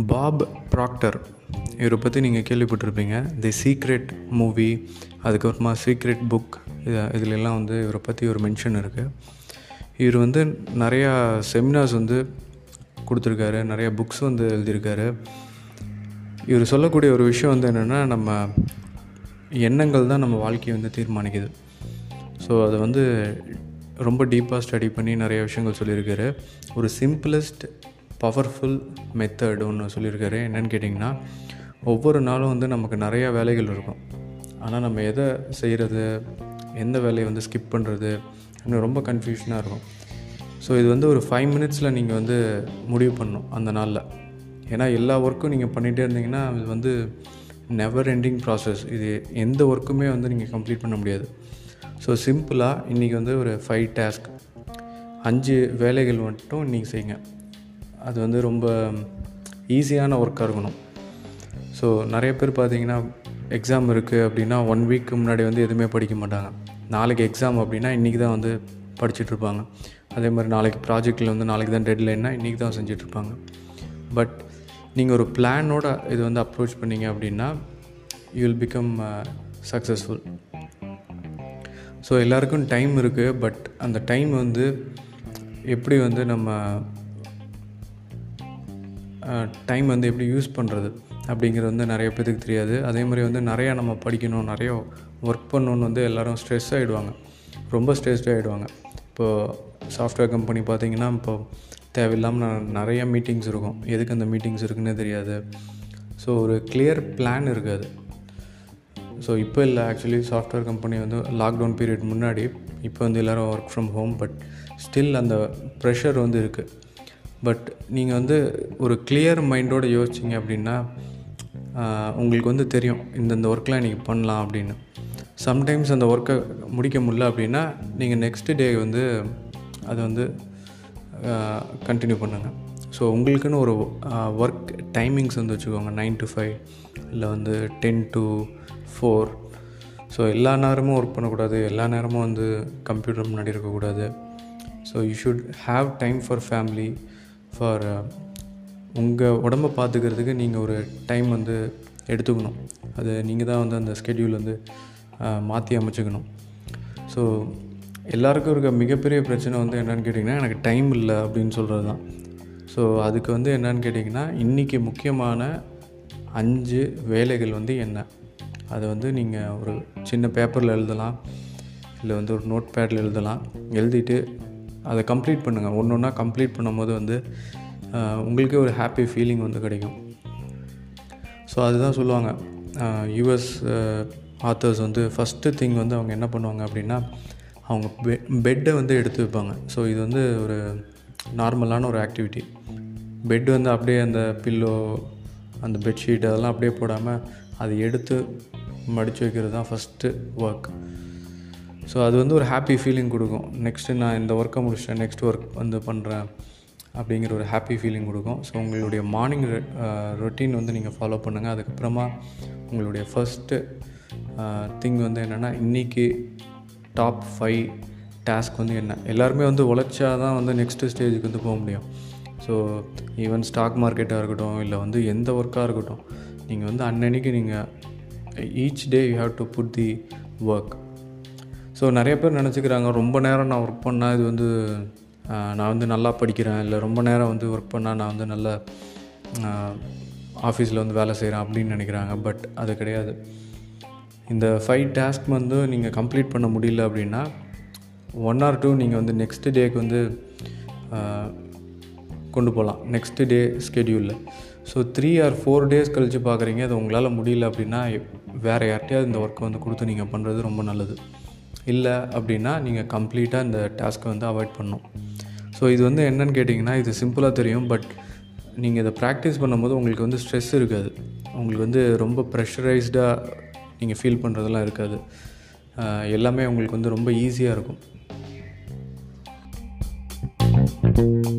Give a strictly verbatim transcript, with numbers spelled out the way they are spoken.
Pop Procter இவரை பற்றி நீங்கள் கேள்விப்பட்டிருப்பீங்க. தி சீக்ரெட் மூவி, அதுக்கப்புறமா சீக்ரெட் புக், இது இதிலெல்லாம் வந்து இவரை பற்றி ஒரு மென்ஷன் இருக்குது. இவர் வந்து நிறையா செமினார்ஸ் வந்து கொடுத்துருக்காரு, நிறையா புக்ஸ் வந்து எழுதியிருக்காரு. இவர் சொல்லக்கூடிய ஒரு விஷயம் வந்து என்னென்னா, நம்ம எண்ணங்கள் தான் நம்ம வாழ்க்கையை வந்து தீர்மானிக்குது. ஸோ அதை வந்து ரொம்ப டீப்பாக ஸ்டடி பண்ணி நிறைய விஷயங்கள் சொல்லியிருக்காரு. ஒரு சிம்பிளஸ்ட் பவர்ஃபுல் மெத்தட் ஒன்று சொல்லியிருக்காரு. என்னென்னு கேட்டிங்கன்னா, ஒவ்வொரு நாளும் வந்து நமக்கு நிறையா வேலைகள் இருக்கும். ஆனால் நம்ம எதை செய்கிறது, எந்த வேலையை வந்து ஸ்கிப் பண்ணுறது இன்னும் ரொம்ப கன்ஃபியூஷனாக இருக்கும். ஸோ இது வந்து ஒரு ஃபைவ் மினிட்ஸில் நீங்கள் வந்து முடிவு பண்ணணும் அந்த நாளில். ஏன்னா எல்லா ஒர்க்கும் நீங்கள் பண்ணிகிட்டே இருந்தீங்கன்னா இது வந்து நெவர் எண்டிங் ப்ராசஸ். இது எந்த ஒர்க்குமே வந்து நீங்கள் கம்ப்ளீட் பண்ண முடியாது. ஸோ சிம்பிளாக இன்றைக்கி வந்து ஒரு ஃபைவ் டாஸ்க், அஞ்சு வேலைகள் மட்டும் இன்றைக்கி செய்யுங்க. அது வந்து ரொம்ப ஈஸியான ஒர்க்காக இருக்கணும். ஸோ நிறைய பேர் பார்த்திங்கன்னா, எக்ஸாம் இருக்குது அப்படின்னா ஒன் வீக்கு முன்னாடி வந்து எதுவுமே படிக்க மாட்டாங்க. நாளைக்கு எக்ஸாம் அப்படின்னா இன்றைக்கி தான் வந்து படிச்சுட்ருப்பாங்க. அதே மாதிரி நாளைக்கு ப்ராஜெக்டில் வந்து நாளைக்கு தான் டெட்லைன்னா இன்றைக்கி தான் செஞ்சிட்ருப்பாங்க. பட் நீங்கள் ஒரு பிளானோட இது வந்து அப்ரோச் பண்ணிங்க அப்படின்னா you will become successful. So எல்லாருக்கும் டைம் இருக்குது. பட் அந்த டைம் வந்து எப்படி வந்து நம்ம டைம் வந்து எப்படி யூஸ் பண்ணுறது அப்படிங்கிறது வந்து நிறைய பேருக்கு தெரியாது. அதே மாதிரி வந்து நிறையா நம்ம படிக்கணும், நிறைய ஒர்க் பண்ணணுன்னு வந்து எல்லோரும் ஸ்ட்ரெஸ் ஆகிடுவாங்க, ரொம்ப ஸ்ட்ரெஸ்ட் ஆகிடுவாங்க. இப்போது சாஃப்ட்வேர் கம்பெனி பார்த்திங்கன்னா, இப்போது தேவையில்லாமல் நிறையா மீட்டிங்ஸ் இருக்கும். எதுக்கு அந்த மீட்டிங்ஸ் இருக்குன்னே தெரியாது. ஸோ ஒரு கிளியர் பிளான் இருக்காது. ஸோ இப்போ இல்லை, ஆக்சுவலி சாஃப்ட்வேர் கம்பெனி வந்து லாக்டவுன் பீரியட் முன்னாடி, இப்போ வந்து எல்லோரும் work from home. But still அந்த ப்ரெஷர் வந்து இருக்குது. பட் நீங்கள் வந்து ஒரு கிளியர் மைண்டோடு யோசிச்சிங்க அப்படின்னா உங்களுக்கு வந்து தெரியும் இந்தந்த ஒர்க்லாம் நீங்கள் பண்ணலாம் அப்படின்னு. சம்டைம்ஸ் அந்த ஒர்க்கை முடிக்க முடியல அப்படின்னா நீங்கள் நெக்ஸ்ட் டே வந்து அதை வந்து கண்டினியூ பண்ணுங்கள். ஸோ உங்களுக்குன்னு ஒரு ஒர்க் டைமிங்ஸ் வந்து வச்சுக்கோங்க. நைன் டு ஃபைவ் இல்லை வந்து டென் டு ஃபோர். ஸோ எல்லா நேரமும் ஒர்க் பண்ணக்கூடாது, எல்லா நேரமும் வந்து கம்ப்யூட்டர் முன்னாடி இருக்கக்கூடாது. So you should have time for family, for உங்கள் உடம்பை பார்த்துக்கிறதுக்கு நீங்கள் ஒரு டைம் வந்து எடுத்துக்கணும். அது நீங்கள் தான் வந்து அந்த ஸ்கெட்யூல் வந்து மாற்றி அமைச்சுக்கணும். ஸோ எல்லாருக்கும் இருக்க மிகப்பெரிய பிரச்சனை வந்து என்னென்னு கேட்டிங்கன்னா, எனக்கு டைம் இல்லை அப்படின்னு சொல்கிறது தான். ஸோ அதுக்கு வந்து என்னென்னு கேட்டிங்கன்னா, இன்றைக்கி முக்கியமான அஞ்சு வேலைகள் வந்து என்ன, அதை வந்து நீங்கள் ஒரு சின்ன பேப்பரில் எழுதலாம், இல்லை வந்து ஒரு நோட் பேடில் எழுதலாம். எழுதிட்டு அதை கம்ப்ளீட் பண்ணுங்கள். ஒன்று ஒன்றா கம்ப்ளீட் பண்ணும்போது வந்து உங்களுக்கே ஒரு ஹாப்பி ஃபீலிங் வந்து கிடைக்கும். ஸோ அதுதான் சொல்லுவாங்க, யூஎஸ் ஆத்தர்ஸ் வந்து ஃபஸ்ட்டு திங் வந்து அவங்க என்ன பண்ணுவாங்க அப்படின்னா, அவங்க பெ பெட்டை வந்து எடுத்து வைப்பாங்க. ஸோ இது வந்து ஒரு நார்மலான ஒரு ஆக்டிவிட்டி. பெட்டு வந்து அப்படியே அந்த பில்லோ, அந்த பெட்ஷீட் அதெல்லாம் அப்படியே போடாமல் அதை எடுத்து மடித்து வைக்கிறது தான் ஃபஸ்ட்டு ஒர்க். ஸோ அது வந்து ஒரு ஹாப்பி ஃபீலிங் கொடுக்கும். நெக்ஸ்ட்டு நான் இந்த ஒர்க்கை முடிச்சிட்டேன், நெக்ஸ்ட் ஒர்க் வந்து பண்ணுறேன் அப்படிங்கிற ஒரு ஹாப்பி ஃபீலிங் கொடுக்கும். ஸோ உங்களுடைய மார்னிங் ரொட்டீன் வந்து நீங்கள் ஃபாலோ பண்ணுங்கள். அதுக்கப்புறமா உங்களுடைய ஃபஸ்ட்டு திங் வந்து என்னென்னா, இன்றைக்கி டாப் ஃபைவ் டாஸ்க் வந்து என்ன. எல்லாருமே வந்து உழைச்சா தான் வந்து நெக்ஸ்ட்டு ஸ்டேஜுக்கு வந்து போக முடியும். ஸோ ஈவன் ஸ்டாக் மார்க்கெட்டாக இருக்கட்டும், இல்லை வந்து எந்த ஒர்க்காக இருக்கட்டும், நீங்கள் வந்து அன்னன்னைக்கு நீங்கள் each day you have to put the work. So நிறைய பேர் நினச்சிக்கிறாங்க, ரொம்ப நேரம் நான் ஒர்க் பண்ணால் இது வந்து நான் வந்து நல்லா படிக்கிறேன், இல்லை ரொம்ப நேரம் வந்து ஒர்க் பண்ணால் நான் வந்து நல்ல ஆஃபீஸில் வந்து வேலை செய்கிறேன் அப்படின்னு நினைக்கிறாங்க. பட் அது கிடையாது. இந்த ஃபைவ் டாஸ்க் வந்து நீங்கள் கம்ப்ளீட் பண்ண முடியல அப்படின்னா ஒன் ஆர் டூ நீங்கள் வந்து நெக்ஸ்ட் டேக்கு வந்து கொண்டு போகலாம், நெக்ஸ்ட் டே ஸ்கெடியூலில். So three or four days கழித்து பார்க்குறீங்க, அது உங்களால் முடியல அப்படின்னா வேறு யார்கிட்டையாவது இந்த ஒர்க்கை வந்து கொடுத்து நீங்கள் பண்ணுறது ரொம்ப நல்லது. இல்லை அப்படின்னா நீங்கள் கம்ப்ளீட்டாக இந்த டாஸ்க்கை வந்து அவாய்ட் பண்ணணும். ஸோ இது வந்து என்னென்னு கேட்டிங்கன்னா, இது சிம்பிளாக தெரியும். பட் நீங்கள் இதை ப்ராக்டிஸ் பண்ணும்போது உங்களுக்கு வந்து ஸ்ட்ரெஸ் இருக்காது. உங்களுக்கு வந்து ரொம்ப ப்ரெஷரைஸ்டாக நீங்கள் ஃபீல் பண்ணுறதெல்லாம் இருக்காது. எல்லாமே உங்களுக்கு வந்து ரொம்ப ஈஸியாக இருக்கும்.